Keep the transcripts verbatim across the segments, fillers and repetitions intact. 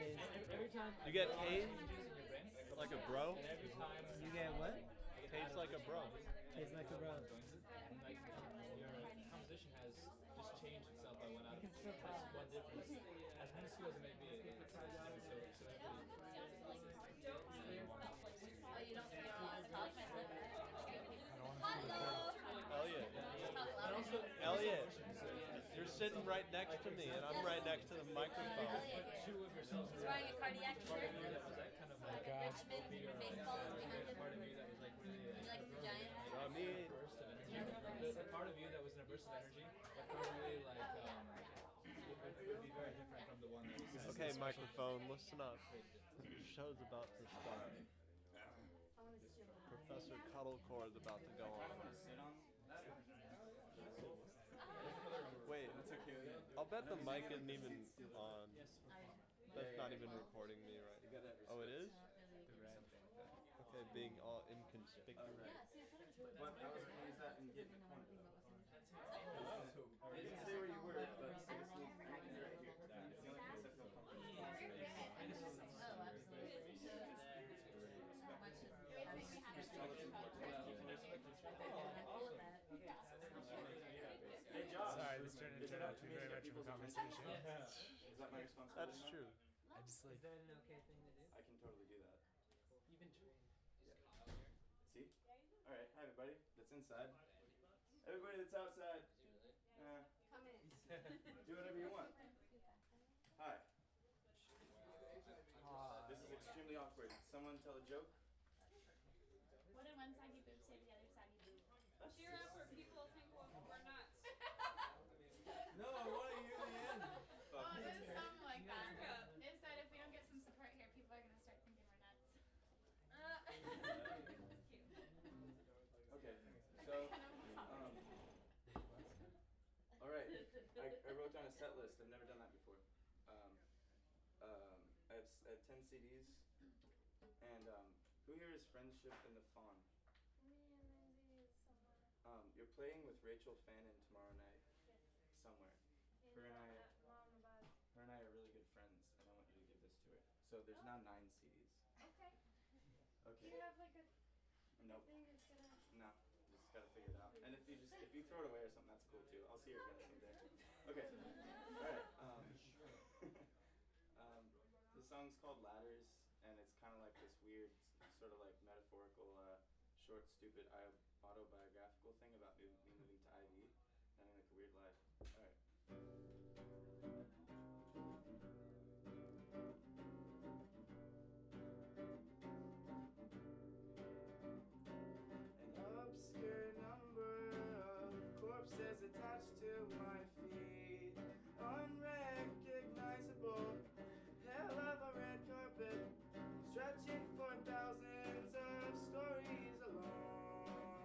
tased. Every time You get tased like a bro? every time You get what? Tased like a bro. Tastes like a bro. and like your composition has just changed itself by one out of that's one difference. As minuscule as it may be, it, it's so so Oh, you don't say Elliot. Elliot, you're sitting right next to me, and I'm right next to the microphone. two of yourselves He's wearing a cardiac shirt. that was like kind of like Richmond baseball behind him. part of you that was like really You like the Giants? I mean, burst of energy. The, the part of you that was in a burst of energy, that part really like um, it would, would be very different from the one that was. okay, microphone, listen up. The show's about to start. Professor Cuddlecore is about to go on. Wait, I'll bet the mic isn't even on. That's not even recording me, right? Oh, it is? Okay, being all inconspicuous. But I was gonna use that and get in the corner. I didn't say where you were, but I just need to right here. It's the only place I feel Hey, Josh. Sorry, this turned into not too very much of a conversation. Is that my responsibility? That's true. I just like. Is that an okay thing to do? I can totally do that. You've been trained. See? All right. Hi, everybody that's inside. Everybody that's outside. Uh, Come in. do whatever you want. Hi. This is extremely awkward. Someone tell a joke. What did one saggy boob say to the other saggy boob? That's Cheer up or people think we're nuts. No, I want to hear the end. Oh, it was something like that. It said if we don't get some support here, people are going to start thinking we're nuts. That's cute. Okay. So, um, all right. I, I wrote down a set list. I've never done that before. Um, um, I, have, I have ten C Ds. And um, who here is Friendship in the Fawn? Me and Lindsay is somewhere. Um, you're playing with Rachel Fannin tomorrow night. Somewhere. Her and I, her and I are really good friends, and I want you to give this to her. So there's now nine C Ds. Okay. Okay. Do you have like a Nope. thing that's gonna... No. Just gotta figure it out. And if you just if you throw it away or something, that's cool too. I'll see her again someday. Okay. All right. Um, um, the song's called Ladders, and it's kind of like this weird, sort of like metaphorical, uh, short, stupid, autobiographical thing about me, me moving to I V, having like a weird life. All right. An obscure number of corpses attached to my feet, unrecognizable. Hell of a red carpet, stretching for thousands of stories along.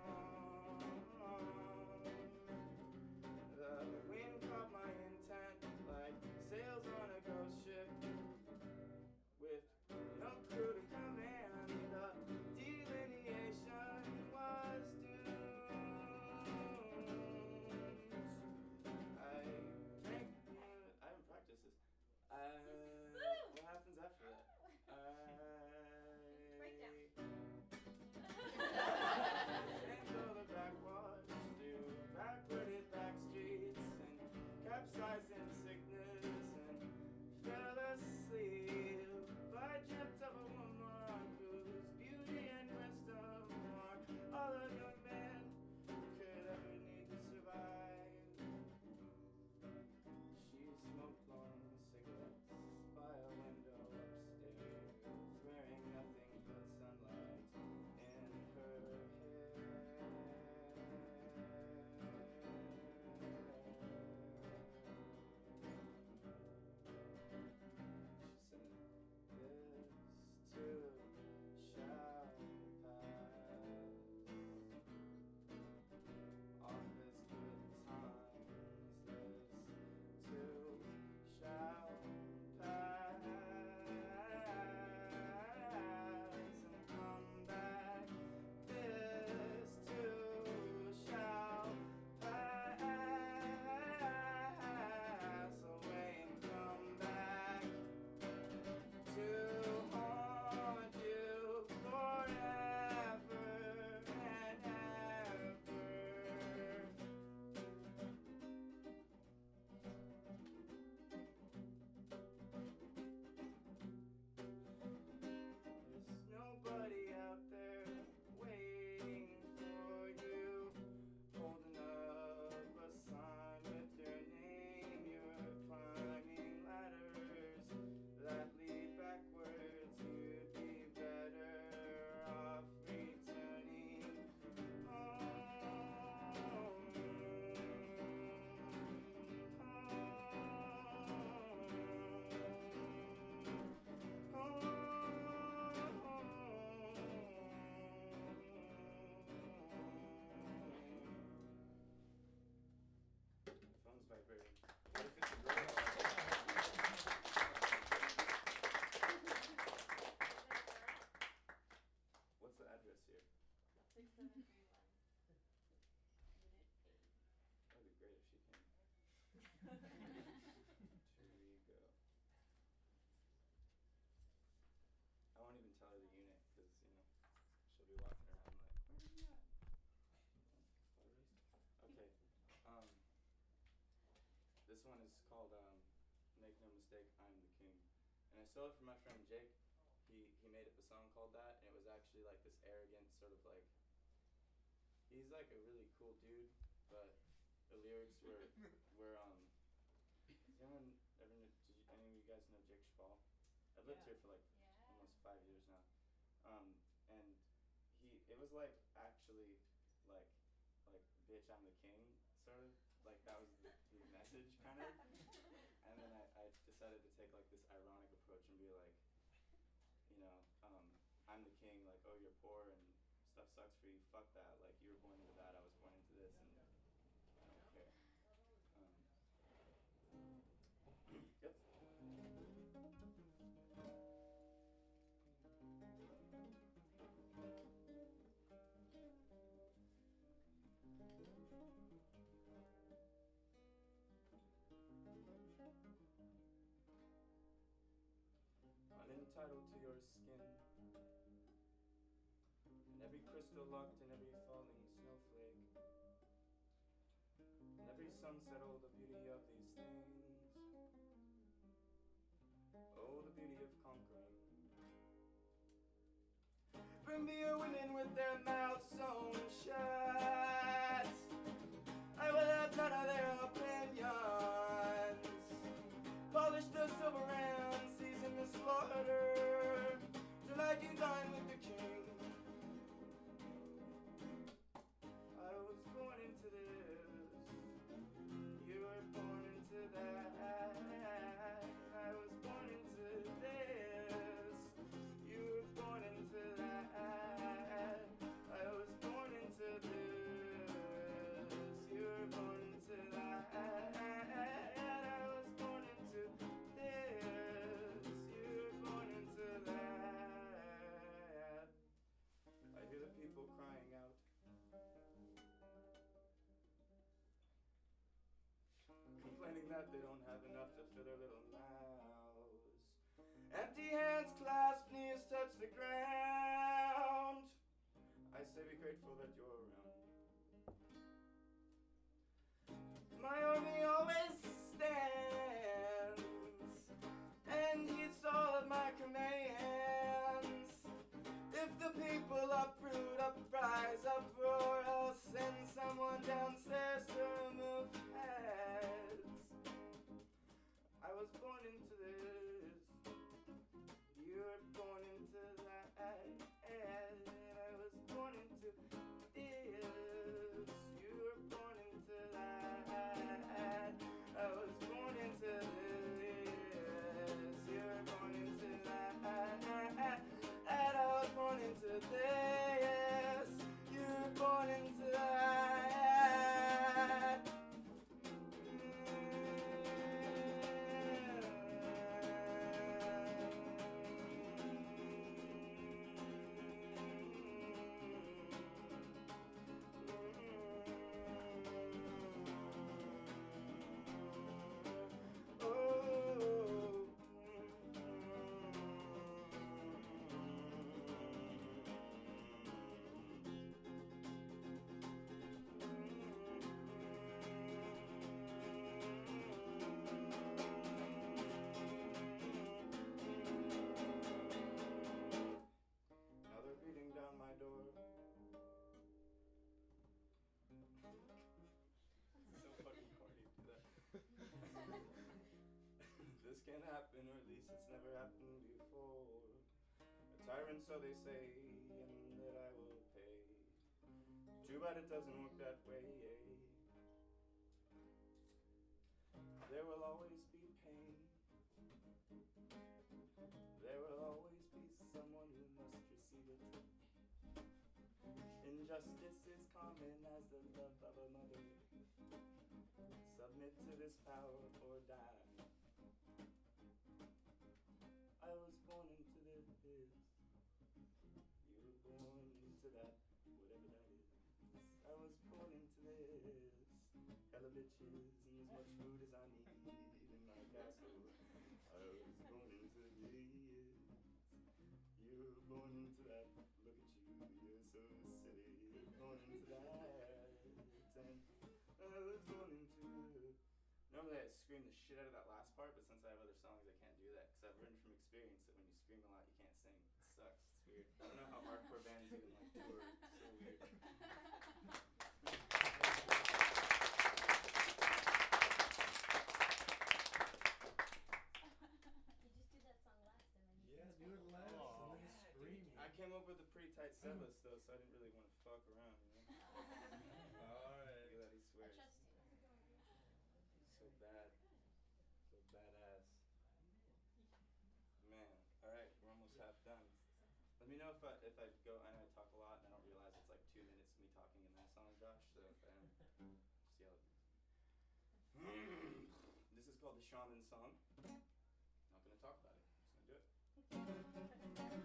The wind caught my intent like sails on a ghost ship, with no crew to command. The delineation was doomed. I drank. I haven't practiced this. Uh, what happens after that? I Breakdown. Enter the backwash through backwarded back streets and capsized in sickness and fell asleep. I dreamt of a woman whose beauty and wisdom are all a young man could ever need to survive. She smoked long cigarettes this one is called um, Make No Mistake, I'm the King. And I stole it from my friend Jake. He he made up a song called that, and it was actually like this arrogant sort of like, he's like a really cool dude, but the lyrics were, were um, does anyone ever know, did you, any of you guys know Jake Spall? I've lived Yeah. here for like Yeah. almost five years now. Um, and he, it was like actually like, like, bitch, I'm the king, sort of. Like that was the, the message, kind of. And then I, I decided to take like this ironic approach and be like, you know, um, I'm the king, like, oh, you're poor and stuff sucks for you, fuck that. Like, you were born into that, I was born into this, and I don't care. Um, yep. Unentitled to your skin, and every crystal locked in every falling snowflake, and every sunset, oh, the beauty of these things, oh, the beauty of conquering. Bring me your women with their mouths sewn shut, I will have none of their opinions. Polish the silver and season the slaughter, tonight you dine with the king. I was born into this, you were born into that. I was born into this, you were born into that. I was born into this, you were born into that. I was born into this, you were born into that. I hear the people crying out, complaining that they don't have enough to fill their little mouths. Empty hands clasped, knees touch the ground. I say be grateful that you're around. My army always stands and heeds all of my commands. If the people uproot, uprise, uproar, I'll send someone downstairs to remove heads. I was born into this, you were born into that. I was born into this, you were born into that. I was born into this, you were born into that. And I was born into this, you were born into that. Now they're beating down my door. So fucking corny to do that. This can't happen, or at least it's never happened before. A tyrant, so they say, and that I will pay. Too bad it doesn't work that way. There will always be pain. There will always be someone who must receive it. Injustice is common as the love of a mother. Submit to this power or die. I was born into this. You were born into that, whatever that is. I was born into this. Hella bitches and as much food as I need in my castle. I was born into this. You were born into that. Look at you, you're so silly. You were born into that. And I was born into. Normally I scream. shit out of that last part, but since I have other songs, I can't do that because I've learned from experience that when you scream a lot, you can't sing. It sucks. It's weird. I don't know how hardcore bands even like tour. It's so weird. You just do that song last and then you Yeah, can do it scream. last Aw. and then scream. I came up with a pretty tight set list though, so I didn't really want to fuck around, you know? Alright. Look at that, he I swears. trust you. So bad. So badass. Man, alright, we're almost half done. Let me know if I if I go and I talk a lot and I don't realize it's like two minutes of me talking in that song, Josh. So if I am, just yell at me. This is called the Shaman Song. Not gonna talk about it. Just gonna do it.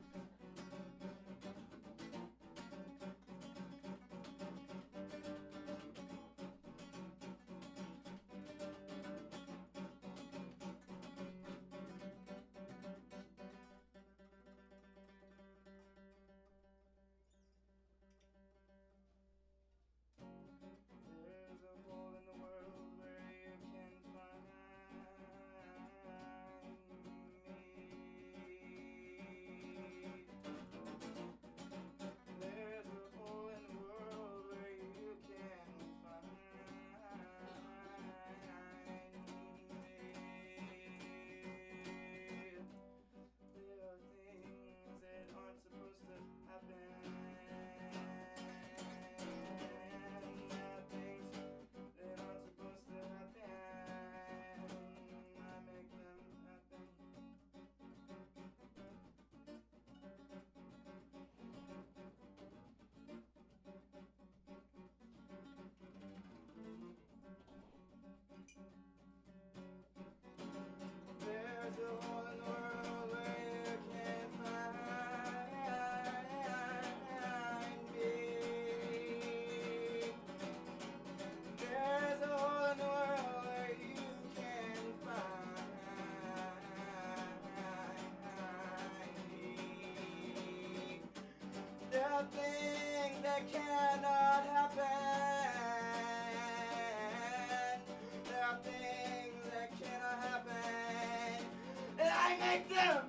There's a hole in the world where you can find me. There's a hole in the world where you can find me. There are things that aren't supposed to happen. There are things that aren't supposed to happen. I make them happen. There's a hole in the world where you can find me. There's a hole in the world where you can find me. There are things that cannot happen. There are things that cannot happen. And I make them.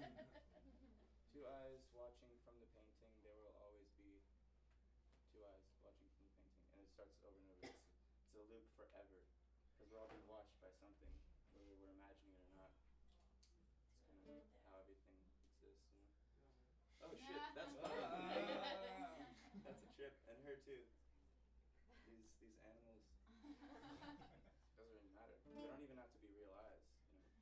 Two eyes watching from the painting, there will always be two eyes watching from the painting. And it starts over and over. It's, it's a loop forever. Because we're all being watched by something, whether we're imagining it or not. It's kind of how everything exists, you know? Oh shit, that's fun. That's a trip. And her too. These these animals. Doesn't really matter. They don't even have to be real eyes, you know?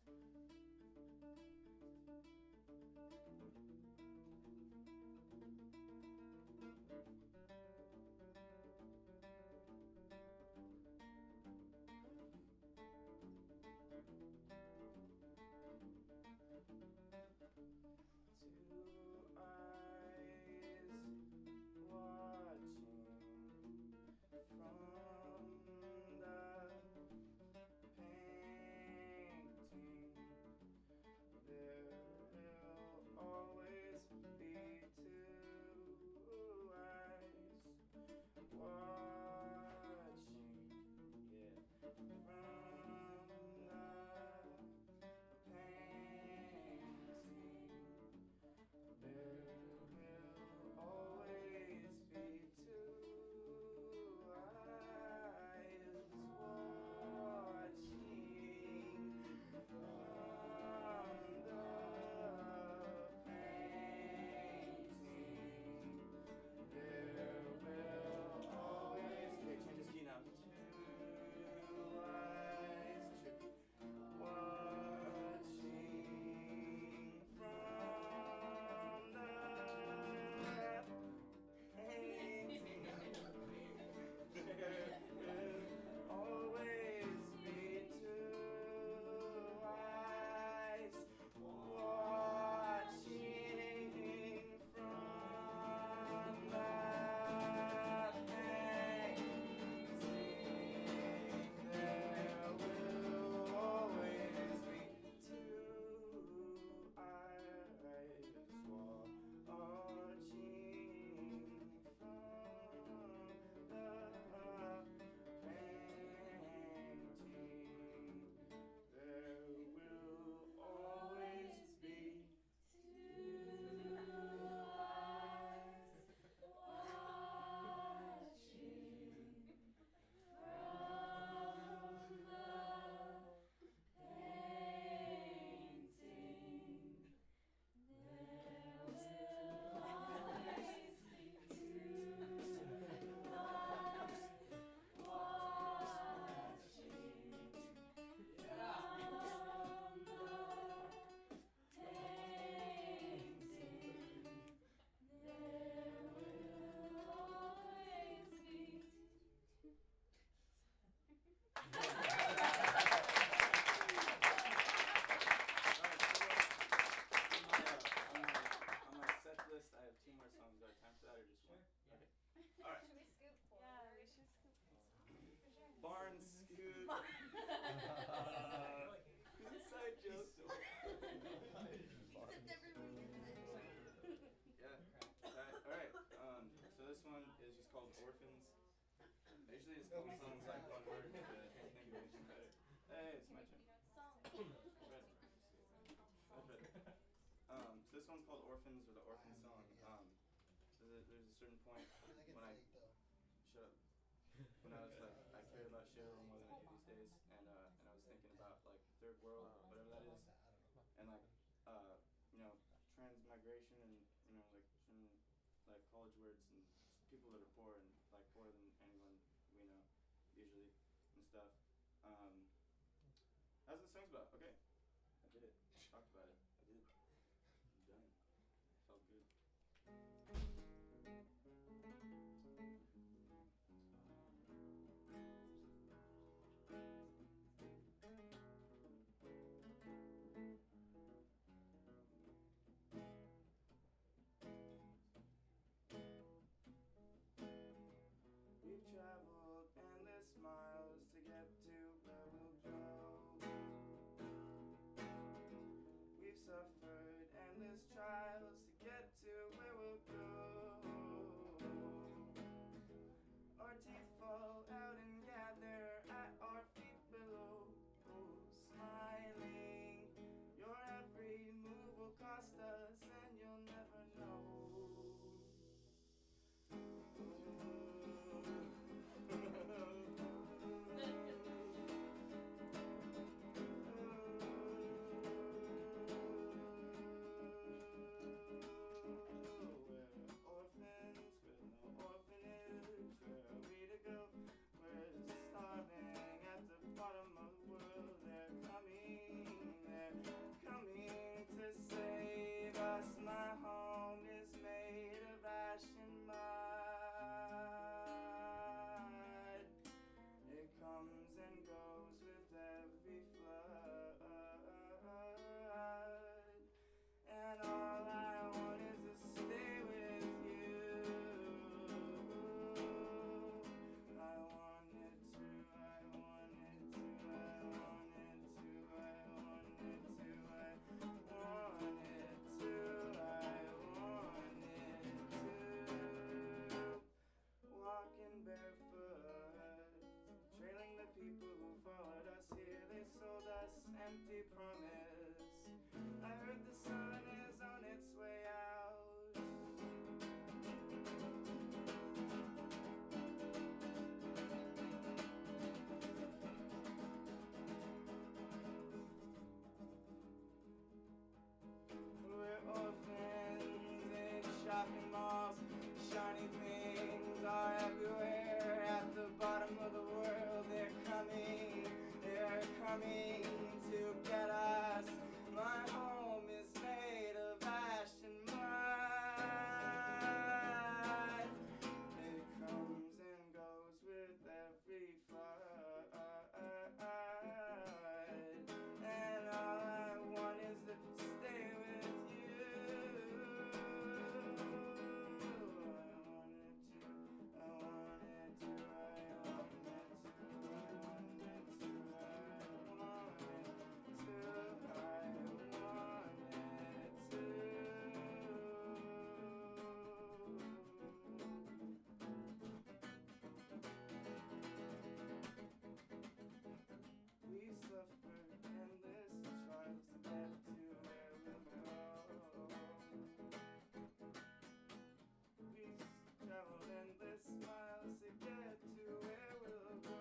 Two eyes watching from the painting. There will always be two eyes watching, yeah, from the painting. There will always be two eyes watching from the painting. There will always be, changes key now. Two eyes trippy, watching from the painting. There will always be two eyes watching from the painting. There will always be two eyes watching from the painting. There will always be on my set list. I have two more songs. Do I have time for that or just one? Okay. All right. Should we scoop forward? Yeah, we should scoop. For sure. Barn Scoot. Inside joke. Except everyone gets it. Yeah. Alright, alright. Um, so this one is just called Orphans. I usually just call songs like one word to think of anything better. Hey, it's my turn. Song. Red. Red. Um, so this one's called Orphans, or the Orphan Song. Um, there's a, there's a certain point when I shut up. When I was like, I cared about shit a little more than I do these days, and uh, and I was thinking about like third world, whatever that is, and like uh, you know, transmigration, and you know, like from like college words and people that are poor and like poorer than anyone we know usually and stuff. Um, that's what the song's about. Okay, I did it. Talked about it. I did. I'm done. Felt good. We've traveled endless miles to get to where we'll go. We've suffered endless trials to get to where we'll go. coming to get us. My home is made of ash and mud. It comes and goes with every flood. And all I want is to stay with you. I wanted to, I wanted to, I wanted to, I wanted to, I wanted to, I wanted to. We suffered endless trials to get to where we'll go. We traveled endless miles to get to where we'll go.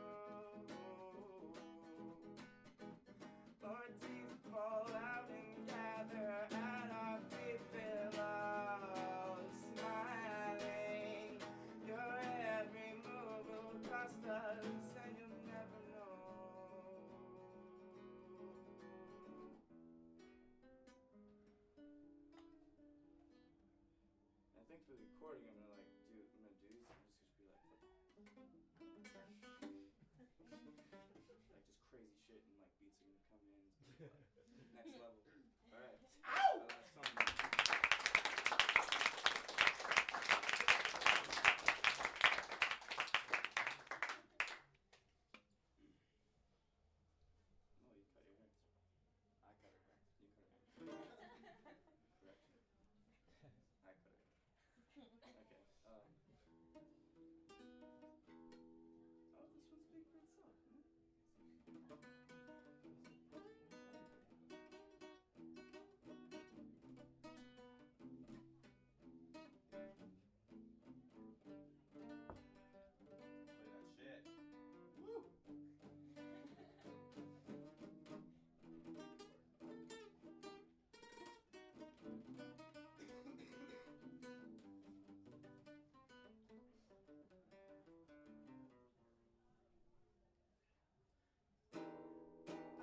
Lord, teeth fall out and gather at our feet below, smiling. Your every move will cost us, and you'll never know. I think for the recording, I'm gonna like do. I'm gonna do these. I'm just gonna be like, like just crazy shit, and like beats are gonna come in. It's gonna be, like, next level. All right. Ow! My last song. No, you cut your hair. I cut her hair. You cut her hair. Correction. I cut her hair. Okay. Um. Oh, this one's being pretty soft, isn't it? Play that shit. Woo! I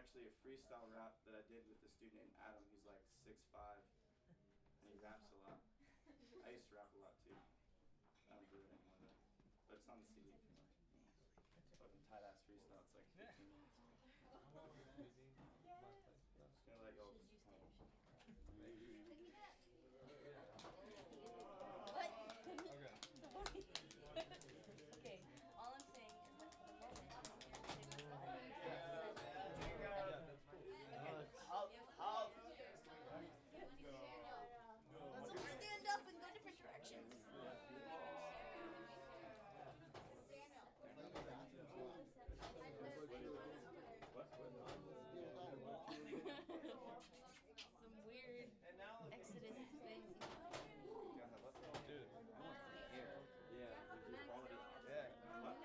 actually a freestyle rap that I did with a student named Adam. He's like six five, and he raps a lot. I used to rap a lot too. I don't do it anymore though. But it's on the C D if you want. Fucking tight ass freestyle. It's like fifteen minutes. Just gonna let go. What? Okay, all I'm saying is that for the moment, I'll, I'll, let's all stand up and go different directions. Some weird Exodus thing. Dude. yeah, quality. Yeah. What?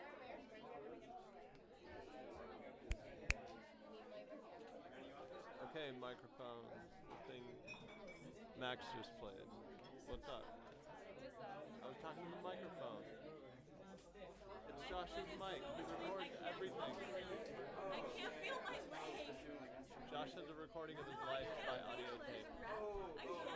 Okay, microphone thing Max just played. What's up? I was talking to the microphone. It's Josh's mic. He records everything. I can't feel my leg. Josh has a recording of his life by audio tape. I can't